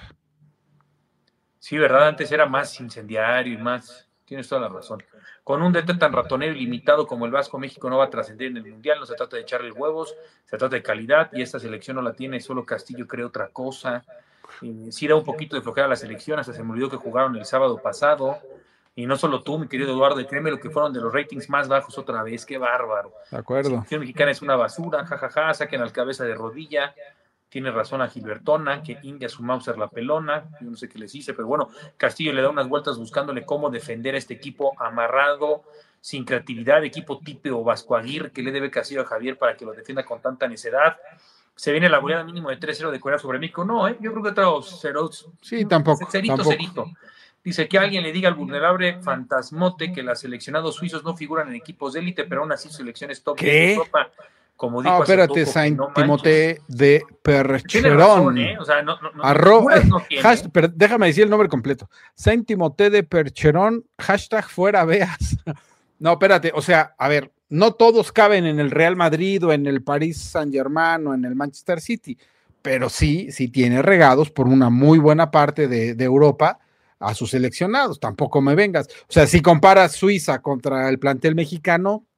Sí, ¿verdad? Antes era más incendiario y más... Tienes toda la razón. Con un D T tan ratonero y limitado como el Vasco, México no va a trascender en el Mundial. No se trata de echarle huevos, se trata de calidad y esta selección no la tiene. Solo Castillo cree otra cosa. Eh, sí da un poquito de flojera a la selección. Hasta se me olvidó que jugaron el sábado pasado. Y no solo tú, mi querido Eduardo, y créeme lo que fueron de los ratings más bajos otra vez. ¡Qué bárbaro! De acuerdo. La selección mexicana es una basura. Jajaja, ja, ja, saquen al cabeza de rodilla. Tiene razón a Gilbertona, que India su Mauser la pelona, yo no sé qué les hice, pero bueno, Castillo le da unas vueltas buscándole cómo defender a este equipo amarrado, sin creatividad, equipo tipo Vasco Aguirre, que le debe Castillo a Javier para que lo defienda con tanta necedad. Se viene la goleada mínimo de tres cero de Corea sobre México, no, ¿eh? Yo creo que otros ceros. Sí, tampoco. Cerito, tampoco. cerito. Dice que alguien le diga al vulnerable fantasmote que los seleccionados suizos no figuran en equipos de élite, pero aún así su selección es top ¿Qué? de Europa. Como dijo no, espérate, poco, Saint no Timothée de Percherón. Razón, ¿eh? O sea, no, no, Arro no tiene, hashtag, pero déjame decir el nombre completo. Saint Timothée de Percherón, hashtag fuera veas. No, espérate, o sea, a ver, no todos caben en el Real Madrid o en el Paris Saint-Germain o en el Manchester City, pero sí, sí tiene regados por una muy buena parte de, de Europa a sus seleccionados. Tampoco me vengas. O sea, si comparas Suiza contra el plantel mexicano,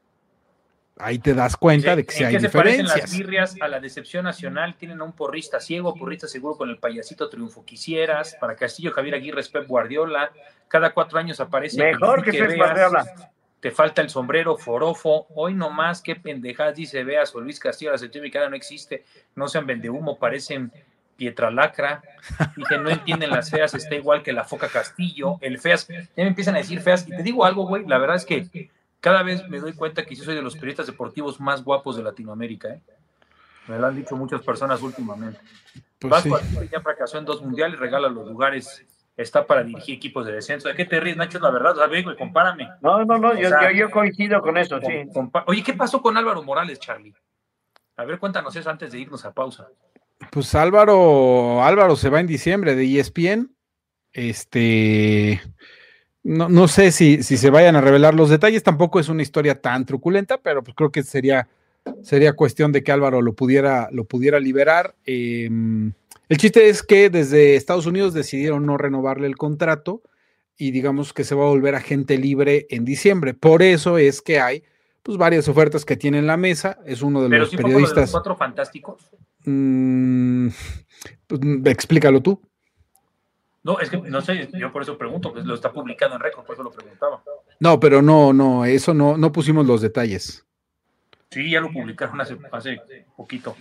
ahí te das cuenta sí, de que sí hay qué diferencias. Se parecen las birrias a la decepción nacional. Tienen a un porrista ciego, porrista seguro con el payasito triunfo quisieras. Para Castillo, Javier Aguirre es Pep Guardiola. Cada cuatro años aparece. Mejor que, que Pep Guardiola. Te falta el sombrero forofo. Hoy nomás, qué pendejadas dice Veas o Luis Castillo. La selección mexicana no existe. No sean vendehumo, parecen Pietralacra. Dice, no entienden las feas, está igual que la foca Castillo. El feas, ya me empiezan a decir feas. Y te digo algo, güey, la verdad es que cada vez me doy cuenta que yo soy de los periodistas deportivos más guapos de Latinoamérica, ¿eh? Me lo han dicho muchas personas últimamente. Pues Vasco sí. ya fracasó en dos mundiales, regala los lugares, está para dirigir equipos de descenso. ¿De qué te ríes, Nacho? Es la verdad, o sea, vengo y compárame. No, no, no, o yo, sea, yo, yo coincido con eso, con, sí. Con, oye, ¿qué pasó con Álvaro Morales, Charlie? A ver, cuéntanos eso antes de irnos a pausa. Pues Álvaro, Álvaro se va en diciembre de E S P N. Este... No, no sé si, si se vayan a revelar los detalles, tampoco es una historia tan truculenta, pero pues creo que sería, sería cuestión de que Álvaro lo pudiera, lo pudiera liberar. Eh, el chiste es que desde Estados Unidos decidieron no renovarle el contrato y digamos que se va a volver agente libre en diciembre. Por eso es que hay pues varias ofertas que tiene en la mesa. Es uno de pero los sí periodistas. Fue de los cuatro fantásticos. Mm, pues, explícalo tú. No, es que no sé, yo por eso pregunto, pues lo está publicado en récord, por eso lo preguntaba. No, pero no, no, eso no, no pusimos los detalles. Sí, ya lo publicaron hace, hace poquito.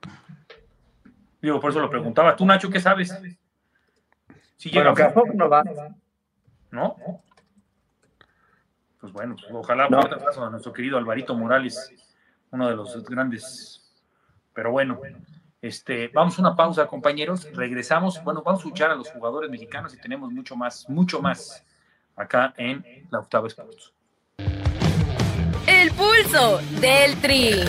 Digo, por eso lo preguntaba. ¿Tú, Nacho, qué sabes? Si llega bueno, a no va. ¿No? Pues bueno, ojalá no. fuerte abrazo a nuestro querido Alvarito Morales, uno de los grandes. Pero bueno, Este, vamos a una pausa, compañeros, regresamos, bueno, vamos a escuchar a los jugadores mexicanos y tenemos mucho más, mucho más acá en La Octava Sports. El pulso del Tri.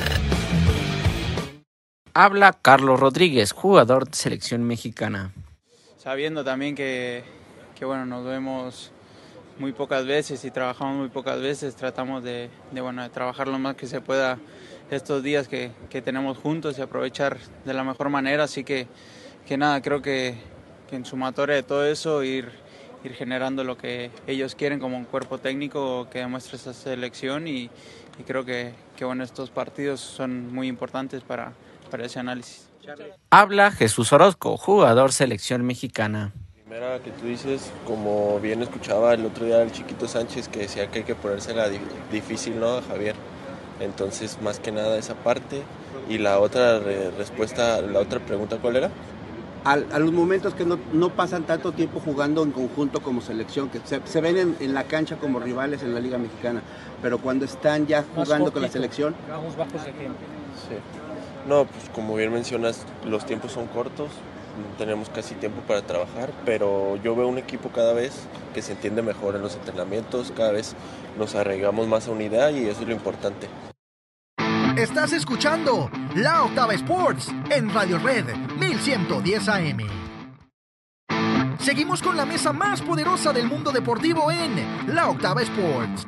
Habla Carlos Rodríguez, jugador de selección mexicana. Sabiendo también que, que bueno, nos vemos muy pocas veces y trabajamos muy pocas veces, tratamos de, de, bueno, de trabajar lo más que se pueda estos días que, que tenemos juntos y aprovechar de la mejor manera, así que, que nada, creo que, que en sumatoria de todo eso ir, ir generando lo que ellos quieren como un cuerpo técnico que demuestre esa selección y, y creo que, que bueno, estos partidos son muy importantes para, para ese análisis. Habla Jesús Orozco, jugador selección mexicana. Primera que tú dices, como bien escuchaba el otro día el Chiquito Sánchez que decía que hay que ponérsela difícil, ¿no?, a Javier. Entonces, más que nada esa parte. Y la otra re- respuesta, la otra pregunta, ¿cuál era? A, a los momentos que no, no pasan tanto tiempo jugando en conjunto como selección, que se, se ven en, en la cancha como rivales en la Liga Mexicana, pero cuando están ya jugando con la selección... Vamos bajos de tiempo. Sí. No, pues como bien mencionas, los tiempos son cortos, tenemos casi tiempo para trabajar, pero yo veo un equipo cada vez que se entiende mejor en los entrenamientos, cada vez nos arraigamos más a una idea y eso es lo importante. Estás escuchando La Octava Sports en Radio Red mil ciento diez A M. Seguimos con la mesa más poderosa del mundo deportivo en La Octava Sports.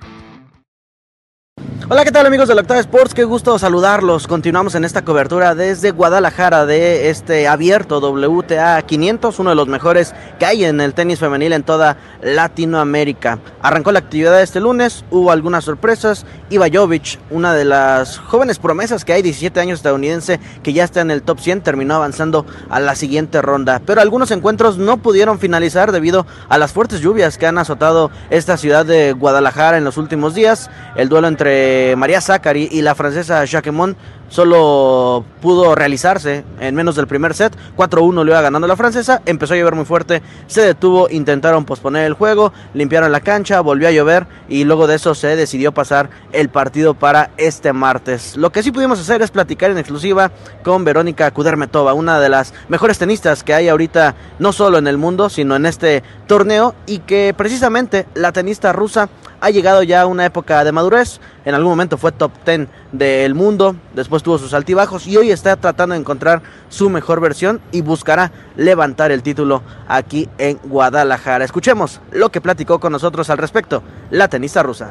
Hola, ¿qué tal, amigos de la Octava Sports? Qué gusto saludarlos. Continuamos en esta cobertura desde Guadalajara de este abierto W T A quinientos, uno de los mejores que hay en el tenis femenil en toda Latinoamérica. Arrancó la actividad este lunes, hubo algunas sorpresas. Iva Jovic, una de las jóvenes promesas que hay, diecisiete años, estadounidense, que ya está en el top cien, terminó avanzando a la siguiente ronda. Pero algunos encuentros no pudieron finalizar debido a las fuertes lluvias que han azotado esta ciudad de Guadalajara en los últimos días. El duelo entre María Sakkari y la francesa Jacquemont solo pudo realizarse en menos del primer set. cuatro uno le iba ganando la francesa, empezó a llover muy fuerte, se detuvo, intentaron posponer el juego, limpiaron la cancha, volvió a llover y luego de eso se decidió pasar el partido para este martes. Lo que sí pudimos hacer es platicar en exclusiva con Verónica Kudermetova, una de las mejores tenistas que hay ahorita, no solo en el mundo, sino en este torneo, y que precisamente la tenista rusa ha llegado ya a una época de madurez. En algún momento fue top diez del mundo, después tuvo sus altibajos y hoy está tratando de encontrar su mejor versión y buscará levantar el título aquí en Guadalajara. Escuchemos lo que platicó con nosotros al respecto la tenista rusa.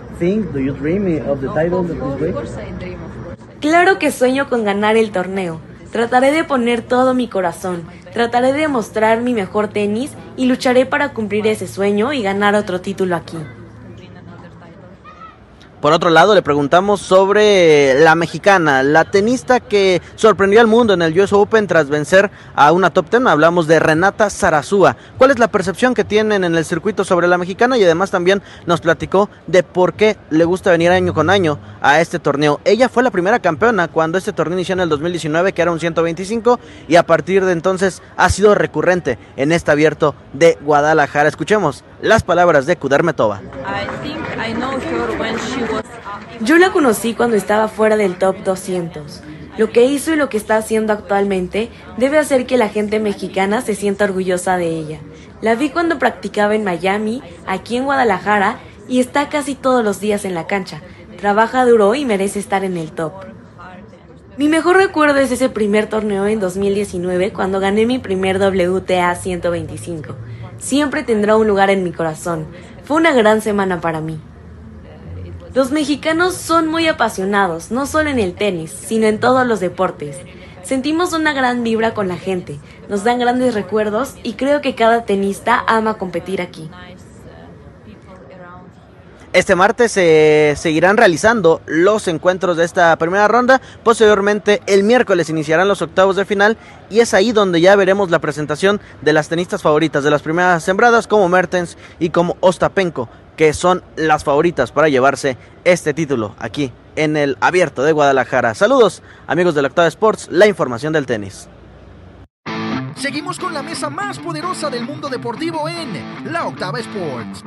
Claro que sueño con ganar el torneo. Trataré de poner todo mi corazón, trataré de mostrar mi mejor tenis y lucharé para cumplir ese sueño y ganar otro título aquí. Por otro lado, le preguntamos sobre la mexicana, la tenista que sorprendió al mundo en el U S Open tras vencer a una top diez. Hablamos de Renata Zarazúa. ¿Cuál es la percepción que tienen en el circuito sobre la mexicana? Y además también nos platicó de por qué le gusta venir año con año a este torneo. Ella fue la primera campeona cuando este torneo inició en el dos mil diecinueve, que era un ciento veinticinco, y a partir de entonces ha sido recurrente en este abierto de Guadalajara. Escuchemos las palabras de Kudermetova. Yo la conocí cuando estaba fuera del top doscientos. Lo que hizo y lo que está haciendo actualmente debe hacer que la gente mexicana se sienta orgullosa de ella. La vi cuando practicaba en Miami, aquí en Guadalajara, y está casi todos los días en la cancha. Trabaja duro y merece estar en el top. Mi mejor recuerdo es ese primer torneo en dos mil diecinueve, cuando gané mi primer W T A ciento veinticinco. Siempre tendrá un lugar en mi corazón. Fue una gran semana para mí. Los mexicanos son muy apasionados, no solo en el tenis, sino en todos los deportes. Sentimos una gran vibra con la gente, nos dan grandes recuerdos y creo que cada tenista ama competir aquí. Este martes se seguirán realizando los encuentros de esta primera ronda. Posteriormente, el miércoles iniciarán los octavos de final y es ahí donde ya veremos la presentación de las tenistas favoritas, de las primeras sembradas como Mertens y como Ostapenko, que son las favoritas para llevarse este título aquí en el abierto de Guadalajara. Saludos, amigos de la Octava Sports, la información del tenis. Seguimos con la mesa más poderosa del mundo deportivo en La Octava Sports.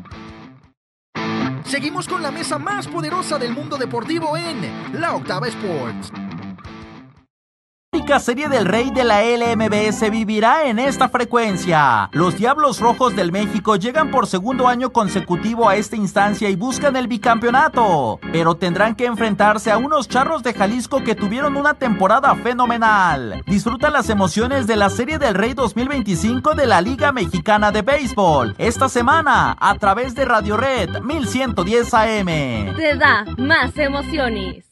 Seguimos con la mesa más poderosa del mundo deportivo en La Octava Sports. La única Serie del Rey de la L M B S vivirá en esta frecuencia. Los Diablos Rojos del México llegan por segundo año consecutivo a esta instancia y buscan el bicampeonato, pero tendrán que enfrentarse a unos Charros de Jalisco que tuvieron una temporada fenomenal. Disfruta las emociones de la Serie del Rey dos mil veinticinco de la Liga Mexicana de Béisbol esta semana a través de Radio Red mil ciento diez A M. Te da más emociones.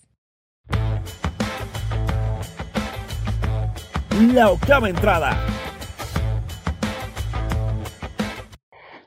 La octava entrada.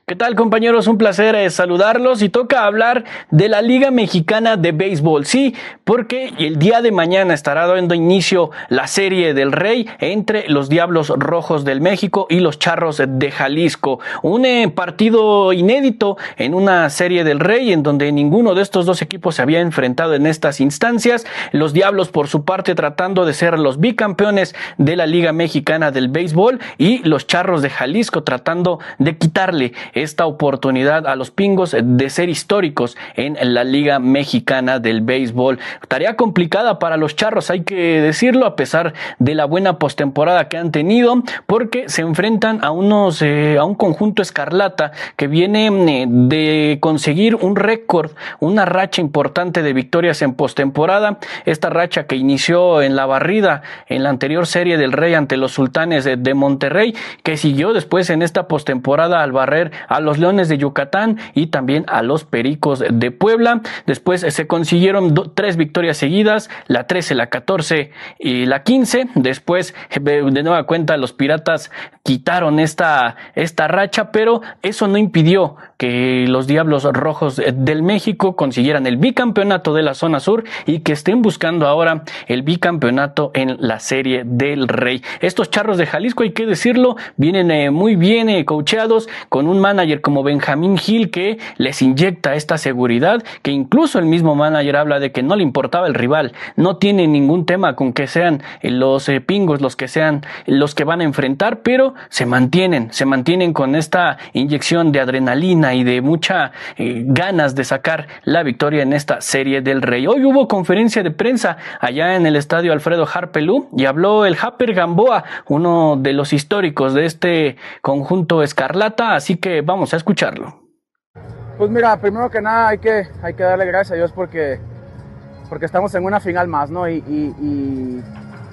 ¿Qué tal, compañeros? Un placer eh, saludarlos y toca hablar de la Liga Mexicana de Béisbol. Sí, porque el día de mañana estará dando inicio la Serie del Rey entre los Diablos Rojos del México y los Charros de Jalisco. Un eh, partido inédito en una Serie del Rey en donde ninguno de estos dos equipos se había enfrentado en estas instancias. Los Diablos, por su parte, tratando de ser los bicampeones de la Liga Mexicana del Béisbol, y los Charros de Jalisco tratando de quitarle esta oportunidad a los Pingos de ser históricos en la Liga Mexicana del Béisbol. Tarea complicada para los Charros, hay que decirlo, a pesar de la buena postemporada que han tenido, porque se enfrentan a unos eh, a un conjunto escarlata que viene eh, de conseguir un récord, una racha importante de victorias en postemporada. Esta racha que inició en la barrida en la anterior Serie del Rey ante los Sultanes de, de Monterrey, que siguió después en esta postemporada al barrer a los Leones de Yucatán y también a los Pericos de Puebla. Después se consiguieron do, tres victorias seguidas, la trece, la catorce y la quince. Después, de nueva cuenta, los Piratas quitaron esta, esta racha, pero eso no impidió que los Diablos Rojos del México consiguieran el bicampeonato de la zona sur y que estén buscando ahora el bicampeonato en la Serie del Rey. Estos Charros de Jalisco, hay que decirlo, vienen eh, muy bien eh, coacheados, con un manager como Benjamín Gil que les inyecta esta seguridad, que incluso el mismo manager habla de que no le importaba el rival, no tiene ningún tema con que sean los eh, Pingos los que sean los que van a enfrentar, pero se mantienen, se mantienen con esta inyección de adrenalina y de mucha eh, ganas de sacar la victoria en esta Serie del Rey. Hoy hubo conferencia de prensa allá en el estadio Alfredo Harpelú y habló el Japper Gamboa, uno de los históricos de este conjunto escarlata, así que vamos a escucharlo. Pues mira, primero que nada hay que, hay que darle gracias a Dios porque, porque estamos en una final más, ¿no? Y, y, y,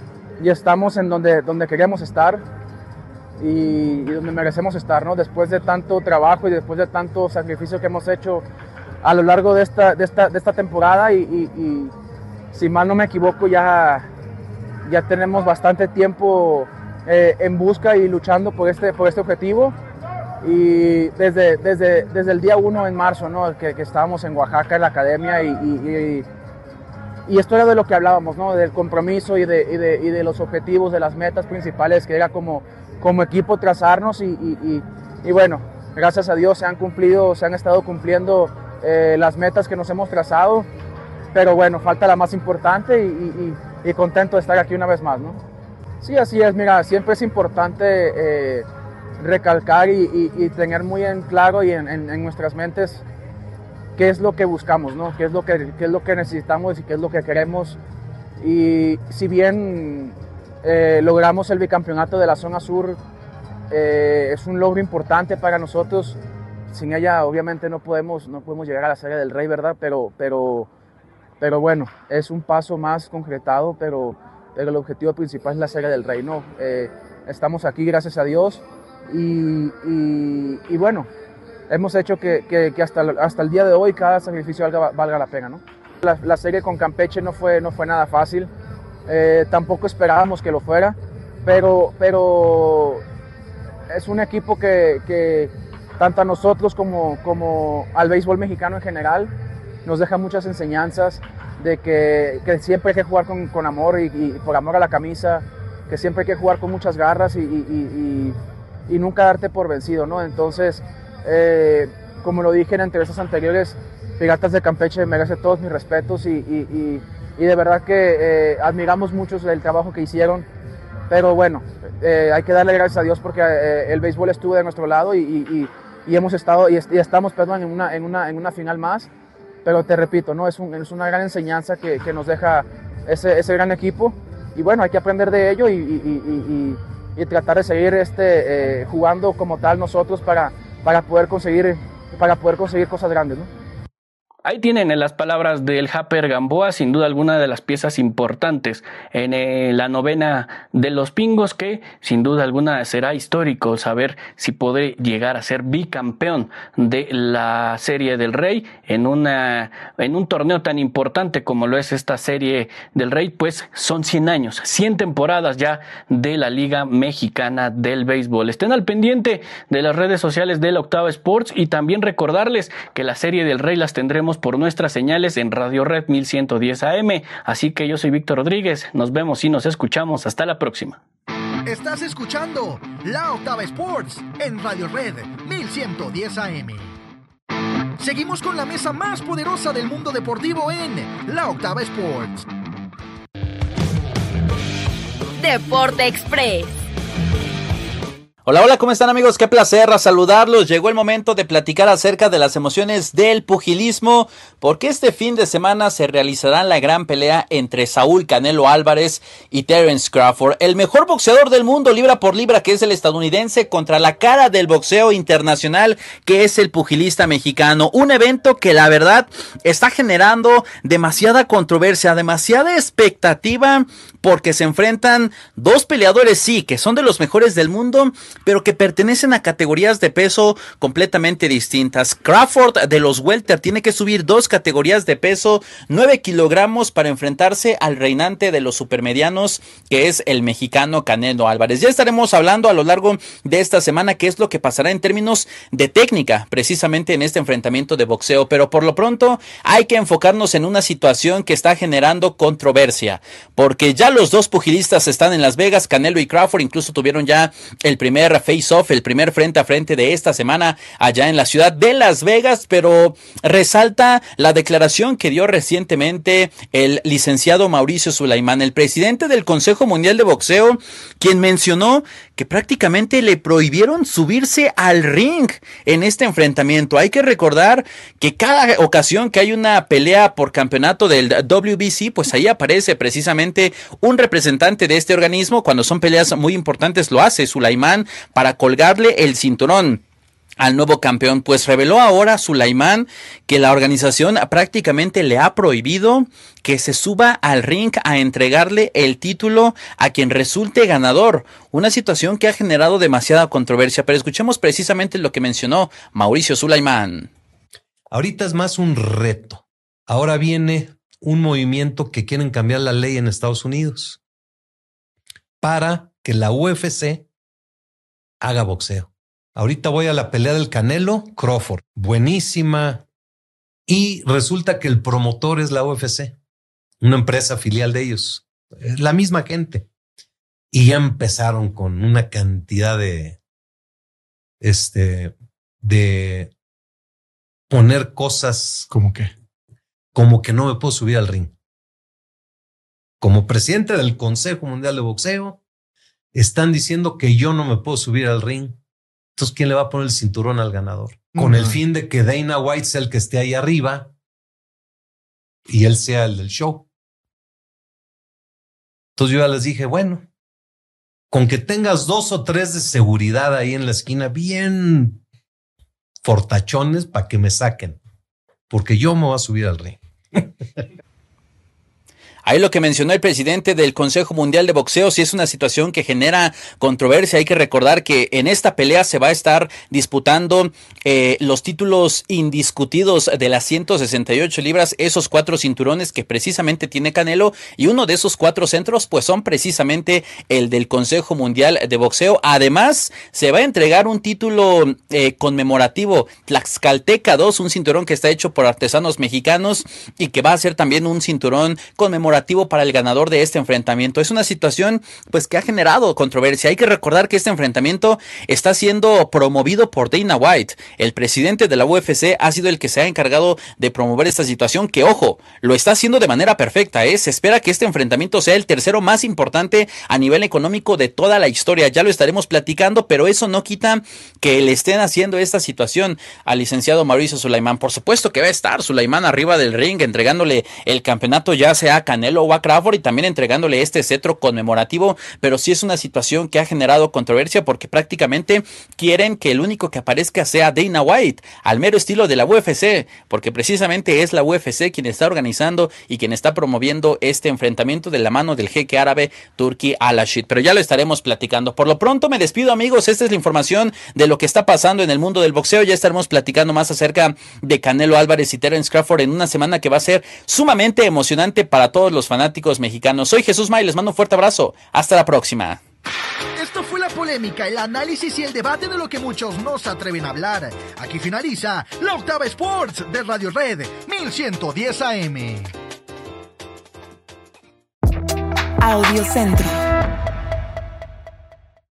y estamos en donde, donde queríamos estar y, y donde merecemos estar, ¿no? Después de tanto trabajo y después de tanto sacrificio que hemos hecho a lo largo de esta, de esta, de esta temporada y, y, y si mal no me equivoco ya, ya tenemos bastante tiempo eh, en busca y luchando por este, por este objetivo. Y desde, desde, desde el día uno en marzo, ¿no? que, que estábamos en Oaxaca en la academia y, y, y, y esto era de lo que hablábamos, ¿no? Del compromiso y de, y, de, y de los objetivos, de las metas principales que era como, como equipo trazarnos y, y, y, y bueno, gracias a Dios se han cumplido, se han estado cumpliendo eh, las metas que nos hemos trazado, pero bueno, falta la más importante y, y, y, y contento de estar aquí una vez más, ¿no? Sí, así es, mira, siempre es importante eh, recalcar y, y, y tener muy en claro y en, en, en nuestras mentes qué es lo que buscamos, ¿no? Qué es lo que, qué es lo que necesitamos y qué es lo que queremos. Y si bien eh, logramos el bicampeonato de la zona sur, eh, es un logro importante para nosotros. Sin ella obviamente no podemos, no podemos llegar a la Serie del Rey, ¿verdad? Pero, pero, pero bueno, es un paso más concretado, pero, pero el objetivo principal es la Serie del Rey, ¿no? Eh, estamos aquí gracias a Dios. Y, y, y bueno, hemos hecho que, que, que hasta, hasta el día de hoy cada sacrificio valga, valga la pena, ¿no? La, la serie con Campeche no fue, no fue nada fácil, eh, tampoco esperábamos que lo fuera, pero, pero es un equipo que, que tanto a nosotros como, como al béisbol mexicano en general nos deja muchas enseñanzas de que, que siempre hay que jugar con, con amor y, y por amor a la camisa, que siempre hay que jugar con muchas garras y, y, y y nunca darte por vencido, ¿no? Entonces, eh, como lo dije en entrevistas anteriores, Piratas de Campeche merece todos mis respetos y, y, y, y de verdad que eh, admiramos mucho el trabajo que hicieron, pero bueno, eh, hay que darle gracias a Dios porque eh, el béisbol estuvo de nuestro lado y, y, y hemos estado y, y estamos, perdón, en una, en, una, en una final más, pero te repito, ¿no? Es, un, es una gran enseñanza que, que nos deja ese, ese gran equipo y bueno, hay que aprender de ello y, y, y, y y tratar de seguir este, eh, jugando como tal nosotros para, para, poder conseguir, para poder conseguir cosas grandes, ¿no? Ahí tienen en las palabras del Japper Gamboa, sin duda alguna de las piezas importantes en eh, la novena de los Pingos, que sin duda alguna será histórico saber si podré llegar a ser bicampeón de la Serie del Rey en, una, en un torneo tan importante como lo es esta Serie del Rey, pues son cien años, cien temporadas ya de la Liga Mexicana del Béisbol. Estén al pendiente de las redes sociales de la Octava Sports y también recordarles que la Serie del Rey las tendremos por nuestras señales en Radio Red mil ciento diez A M. Así que yo soy Víctor Rodríguez. Nos vemos y nos escuchamos. Hasta la próxima. Estás escuchando La Octava Sports en Radio Red mil ciento diez A M. Seguimos con la mesa más poderosa del mundo deportivo en La Octava Sports. Deporte Express. Hola, hola, ¿cómo están, amigos? Qué placer saludarlos. Llegó el momento de platicar acerca de las emociones del pugilismo, porque este fin de semana se realizará la gran pelea entre Saúl Canelo Álvarez y Terence Crawford, el mejor boxeador del mundo libra por libra, que es el estadounidense, contra la cara del boxeo internacional, que es el pugilista mexicano. Un evento que la verdad está generando demasiada controversia, demasiada expectativa, porque se enfrentan dos peleadores, sí, que son de los mejores del mundo, pero que pertenecen a categorías de peso completamente distintas. Crawford, de los welter, tiene que subir dos categorías de peso, nueve kilogramos, para enfrentarse al reinante de los supermedianos, que es el mexicano Canelo Álvarez. Ya estaremos hablando a lo largo de esta semana qué es lo que pasará en términos de técnica, precisamente en este enfrentamiento de boxeo, pero por lo pronto hay que enfocarnos en una situación que está generando controversia, porque ya los dos pugilistas están en Las Vegas. Canelo y Crawford incluso tuvieron ya el primer face-off, el primer frente a frente de esta semana allá en la ciudad de Las Vegas, pero resalta la declaración que dio recientemente el licenciado Mauricio Sulaimán, el presidente del Consejo Mundial de Boxeo, quien mencionó que prácticamente le prohibieron subirse al ring en este enfrentamiento. Hay que recordar que cada ocasión que hay una pelea por campeonato del W B C, pues ahí aparece precisamente un representante de este organismo. Cuando son peleas muy importantes lo hace Sulaimán para colgarle el cinturón al nuevo campeón. Pues reveló ahora Sulaimán que la organización prácticamente le ha prohibido que se suba al ring a entregarle el título a quien resulte ganador. Una situación que ha generado demasiada controversia, pero escuchemos precisamente lo que mencionó Mauricio Sulaimán. Ahorita es más un reto. Ahora viene un movimiento que quieren cambiar la ley en Estados Unidos para que la U F C haga boxeo. Ahorita voy a la pelea del Canelo Crawford, buenísima, y resulta que el promotor es la U F C, una empresa filial de ellos, la misma gente, y ya empezaron con una cantidad de este de poner cosas como que como que no me puedo subir al ring. Como presidente del Consejo Mundial de Boxeo, están diciendo que yo no me puedo subir al ring. Entonces, ¿quién le va a poner el cinturón al ganador? Con uh-huh. el fin de que Dana White sea el que esté ahí arriba y él sea el del show. Entonces yo ya les dije, bueno, con que tengas dos o tres de seguridad ahí en la esquina, bien fortachones para que me saquen, porque yo me voy a subir al ring. Ahí lo que mencionó el presidente del Consejo Mundial de Boxeo, sí es una situación que genera controversia. Hay que recordar que en esta pelea se va a estar disputando eh, los títulos indiscutidos de las ciento sesenta y ocho libras, esos cuatro cinturones que precisamente tiene Canelo, y uno de esos cuatro centros pues son precisamente el del Consejo Mundial de Boxeo. Además, se va a entregar un título eh, conmemorativo, Tlaxcalteca dos, un cinturón que está hecho por artesanos mexicanos y que va a ser también un cinturón conmemorativo para el ganador de este enfrentamiento. Es una situación pues que ha generado controversia. Hay que recordar que este enfrentamiento está siendo promovido por Dana White. El presidente de la U F C ha sido el que se ha encargado de promover esta situación, que ojo, lo está haciendo de manera perfecta, ¿eh? Se espera que este enfrentamiento sea el tercero más importante a nivel económico de toda la historia. Ya lo estaremos platicando, pero eso no quita que le estén haciendo esta situación al licenciado Mauricio Sulaimán. Por supuesto que va a estar Sulaimán arriba del ring entregándole el campeonato ya sea a Canelo Canelo o a Crawford y también entregándole este cetro conmemorativo, pero sí es una situación que ha generado controversia porque prácticamente quieren que el único que aparezca sea Dana White, al mero estilo de la U F C, porque precisamente es la U F C quien está organizando y quien está promoviendo este enfrentamiento de la mano del jeque árabe Turki Al-Rashid, pero ya lo estaremos platicando. Por lo pronto me despido, amigos, esta es la información de lo que está pasando en el mundo del boxeo. Ya estaremos platicando más acerca de Canelo Álvarez y Terence Crawford en una semana que va a ser sumamente emocionante para todos los fanáticos mexicanos. Soy Jesús May, les mando un fuerte abrazo, hasta la próxima. Esto fue la polémica, el análisis y el debate de lo que muchos no se atreven a hablar. Aquí finaliza la Octava Sports de Radio Red mil ciento diez A M. Audio Centro.